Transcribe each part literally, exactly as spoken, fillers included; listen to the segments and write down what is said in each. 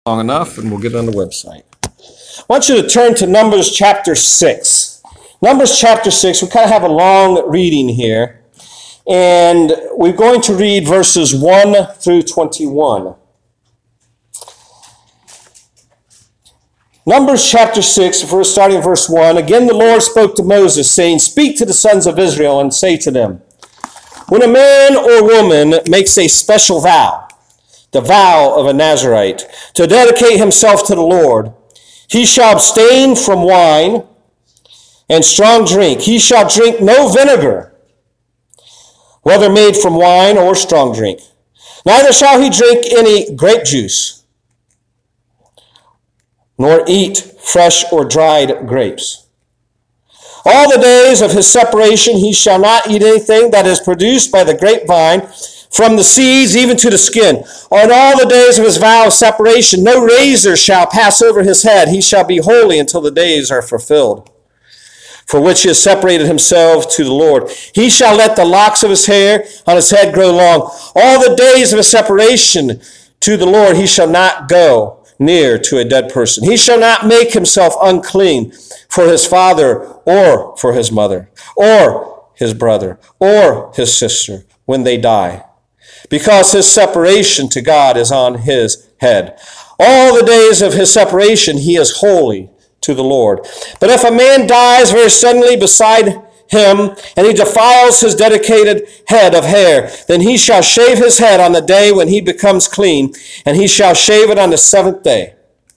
long enough and we'll get on the website. I want you to turn to Numbers chapter six. Numbers chapter six, we kind of have a long reading here. And we're going to read verses one through twenty-one. Numbers chapter six, verse, starting in verse one. Again the Lord spoke to Moses, saying, Speak to the sons of Israel and say to them, When a man or woman makes a special vow, the vow of a Nazirite, to dedicate himself to the Lord, he shall abstain from wine and strong drink. He shall drink no vinegar, whether made from wine or strong drink. Neither shall he drink any grape juice, nor eat fresh or dried grapes. All the days of his separation he shall not eat anything that is produced by the grapevine, from the seeds even to the skin. On all the days of his vow of separation, no razor shall pass over his head. He shall be holy until the days are fulfilled, for which he has separated himself to the Lord. He shall let the locks of his hair on his head grow long. All the days of his separation to the Lord he shall not go near to a dead person. He shall not make himself unclean for his father or for his mother or his brother or his sister when they die, because his separation to God is on his head. All the days of his separation he is holy to the Lord. But if a man dies very suddenly beside him, and he defiles his dedicated head of hair, then he shall shave his head on the day when he becomes clean, and he shall shave it on the seventh day.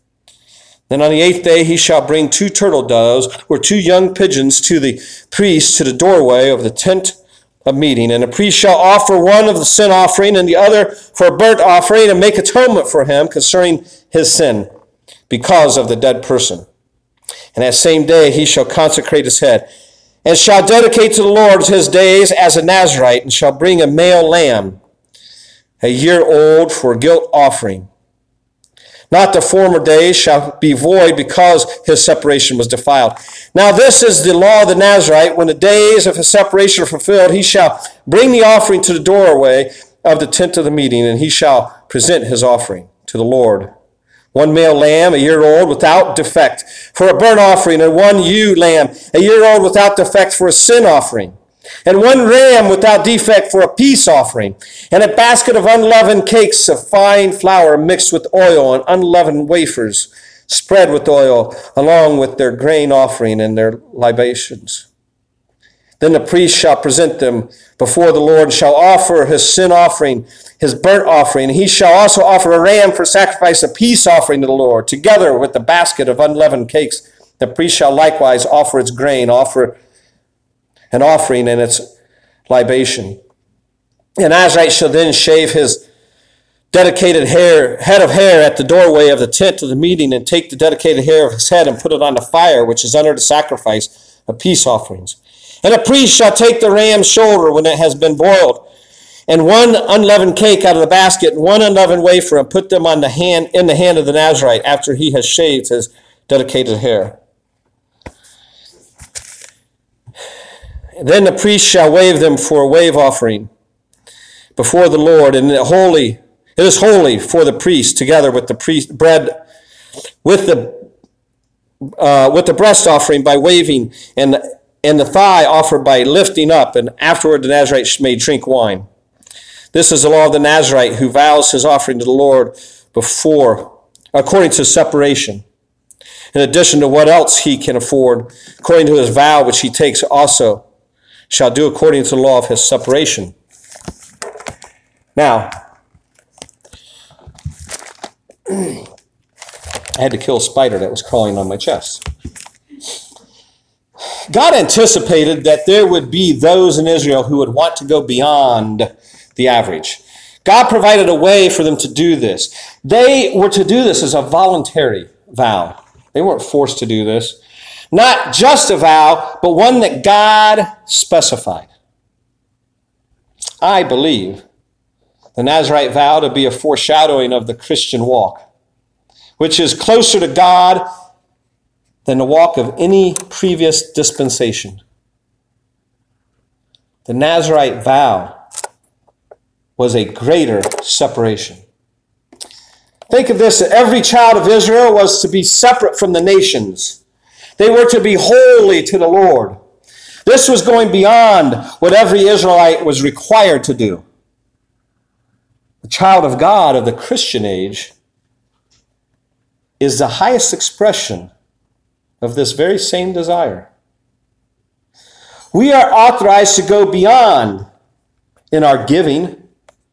Then on the eighth day he shall bring two turtle doves or two young pigeons to the priest to the doorway of the tent of meeting, and the priest shall offer one of the sin offering and the other for a burnt offering, and make atonement for him concerning his sin because of the dead person. And that same day he shall consecrate his head, and shall dedicate to the Lord his days as a Nazirite, and shall bring a male lamb, a year old, for a guilt offering. Not the former days shall be void, because his separation was defiled. Now this is the law of the Nazirite. When the days of his separation are fulfilled, he shall bring the offering to the doorway of the tent of the meeting, and he shall present his offering to the Lord. One male lamb, a year old, without defect, for a burnt offering, and one ewe lamb, a year old, without defect, for a sin offering, and one ram without defect for a peace offering, and a basket of unleavened cakes of fine flour mixed with oil, and unleavened wafers spread with oil, along with their grain offering and their libations. Then the priest shall present them before the Lord, and shall offer his sin offering, his burnt offering. He shall also offer a ram for sacrifice, a peace offering to the Lord, together with the basket of unleavened cakes. The priest shall likewise offer its grain, offer an offering and its libation. And Nazirite shall then shave his dedicated hair, head of hair at the doorway of the tent of the meeting, and take the dedicated hair of his head and put it on the fire, which is under the sacrifice of peace offerings. And a priest shall take the ram's shoulder when it has been boiled, and one unleavened cake out of the basket, and one unleavened wafer, and put them on the hand in the hand of the Nazirite after he has shaved his dedicated hair. And then the priest shall wave them for a wave offering before the Lord, and it holy it is holy for the priest, together with the priest bread with the uh, with the breast offering by waving, and and the thigh offered by lifting up, and afterward the Nazirite may drink wine. This is the law of the Nazirite, who vows his offering to the Lord before, according to separation, in addition to what else he can afford, according to his vow which he takes also, shall do according to the law of his separation. Now, I had to kill a spider that was crawling on my chest. God anticipated that there would be those in Israel who would want to go beyond the average. God provided a way for them to do this. They were to do this as a voluntary vow. They weren't forced to do this. Not just a vow, but one that God specified. I believe the Nazirite vow to be a foreshadowing of the Christian walk, which is closer to God than the walk of any previous dispensation. The Nazirite vow was a greater separation. Think of this, that every child of Israel was to be separate from the nations. They were to be holy to the Lord. This was going beyond what every Israelite was required to do. The child of God of the Christian age is the highest expression of this very same desire. We are authorized to go beyond in our giving,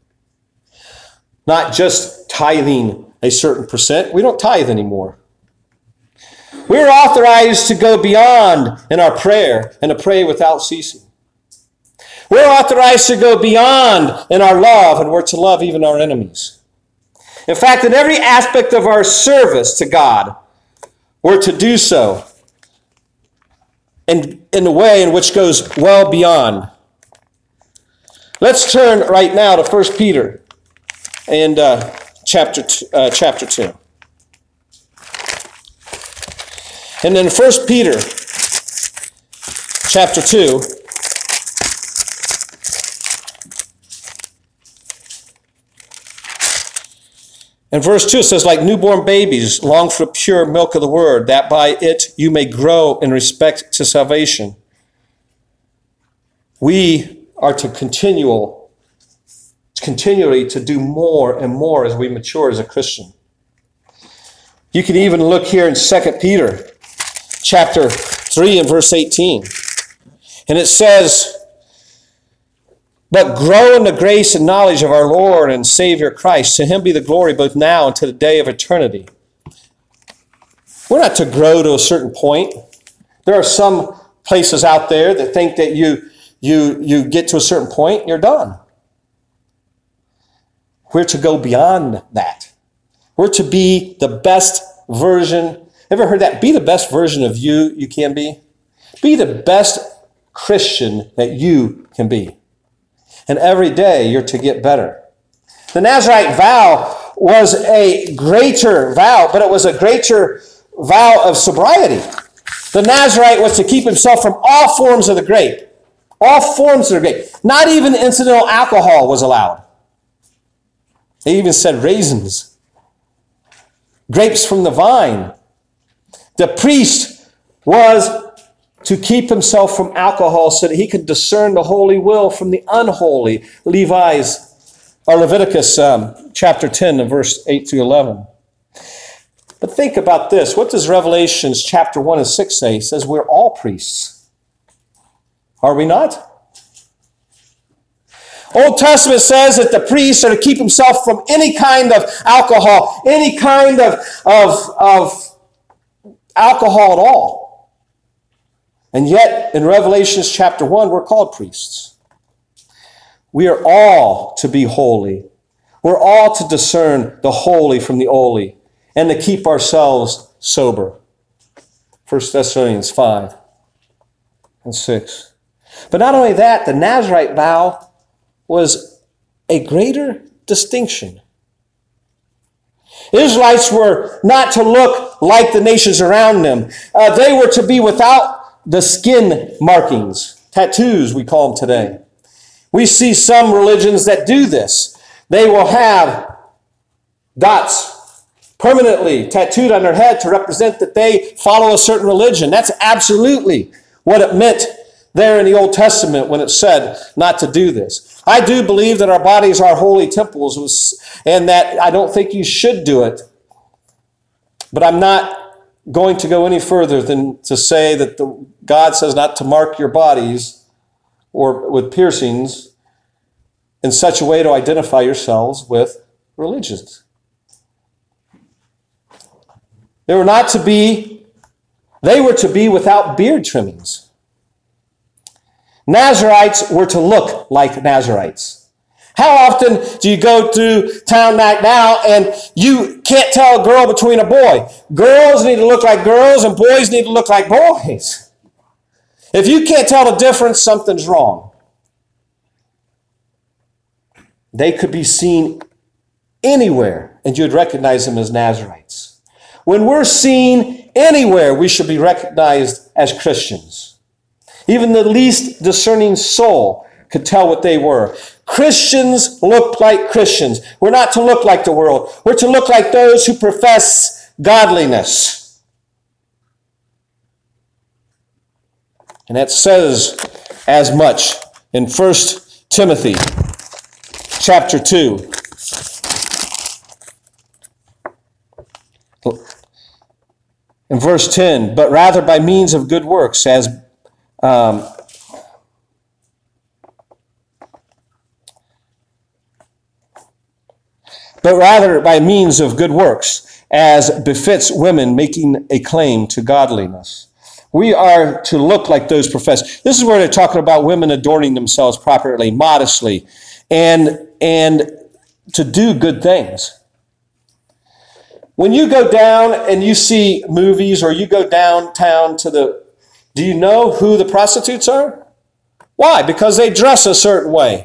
not just tithing a certain percent. We don't tithe anymore. We're authorized to go beyond in our prayer and to pray without ceasing. We're authorized to go beyond in our love, and we're to love even our enemies. In fact, in every aspect of our service to God, we're to do so in, in a way in which goes well beyond. Let's turn right now to First Peter and uh, chapter two, uh, chapter two. And then First Peter chapter two. And verse two says, like newborn babies, long for the pure milk of the word, that by it you may grow in respect to salvation. We are to continual, continually to do more and more as we mature as a Christian. You can even look here in Second Peter chapter three and verse eighteen. And it says, but grow in the grace and knowledge of our Lord and Savior Christ. To him be the glory both now and to the day of eternity. We're not to grow to a certain point. There are some places out there that think that you, you, you get to a certain point and you're done. We're to go beyond that. We're to be the best version. Ever heard that? Be the best version of you you can be. Be the best Christian that you can be. And every day you're to get better. The Nazirite vow was a greater vow, but it was a greater vow of sobriety. The Nazirite was to keep himself from all forms of the grape. All forms of the grape. Not even incidental alcohol was allowed. They even said raisins. Grapes from the vine. The priest was to keep himself from alcohol so that he could discern the holy will from the unholy. Levi's, or Leviticus um, chapter ten and verse eight through eleven. But think about this. What does Revelations chapter one and six say? It says we're all priests. Are we not? Old Testament says that the priests are to keep himself from any kind of alcohol, any kind of, of, of alcohol at all. And yet, in Revelation chapter one, we're called priests. We are all to be holy. We're all to discern the holy from the holy and to keep ourselves sober. First Thessalonians five and six. But not only that, the Nazirite vow was a greater distinction. Israelites were not to look like the nations around them. Uh, they were to be without the skin markings, tattoos we call them today. We see some religions that do this. They will have dots permanently tattooed on their head to represent that they follow a certain religion. That's absolutely what it meant there in the Old Testament when it said not to do this. I do believe that our bodies are holy temples, and that I don't think you should do it. But I'm not going to go any further than to say that the, God says not to mark your bodies or with piercings in such a way to identify yourselves with religions. They were not to be, they were to be without beard trimmings. Nazirites were to look like Nazirites. How often do you go through town right now and you can't tell a girl between a boy? Girls need to look like girls and boys need to look like boys. If you can't tell the difference, something's wrong. They could be seen anywhere and you'd recognize them as Nazirites. When we're seen anywhere, we should be recognized as Christians. Even the least discerning soul could tell what they were. Christians look like Christians. We're not to look like the world. We're to look like those who profess godliness. And that says as much in First Timothy chapter two. In verse ten, but rather by means of good works, as um, but rather by means of good works, as befits women making a claim to godliness. We are to look like those profess. This is where they're talking about women adorning themselves properly, modestly, and and to do good things. When you go down and you see movies, or you go downtown to the, do you know who the prostitutes are? Why? Because they dress a certain way.